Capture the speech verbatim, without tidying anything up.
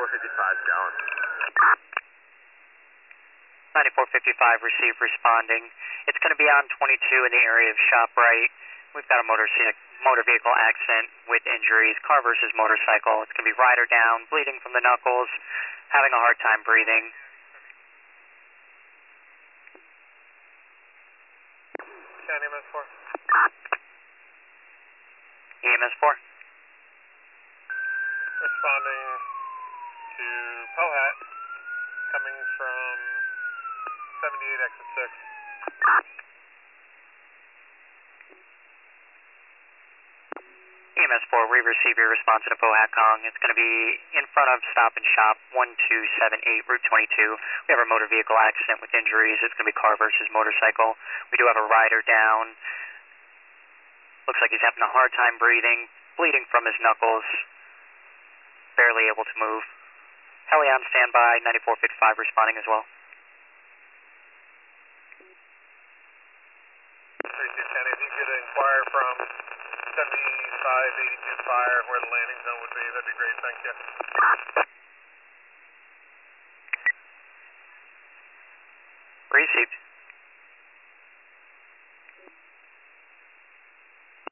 ninety-four fifty-five down. ninety-four fifty-five received responding. It's going to be on twenty-two in the area of ShopRite. We've got a motor, motor vehicle accident with injuries, car versus motorcycle. It's going to be rider down, bleeding from the knuckles, having a hard time breathing. County E M S four. E M S four. Responding to Pohat, coming from seventy-eight exit six. E M S four, we receive your response to Pohat Kong. It's going to be in front of Stop and Shop one two seven eight, Route twenty-two. We have a motor vehicle accident with injuries. It's going to be car versus motorcycle. We do have a rider down. Looks like he's having a hard time breathing, bleeding from his knuckles, barely able to move. Heli on standby, ninety-four fifty-five responding as well. thirty-two County, if you could inquire from seventy-five eighty-two Fire where the landing zone would be, that'd be great, thank you. Received.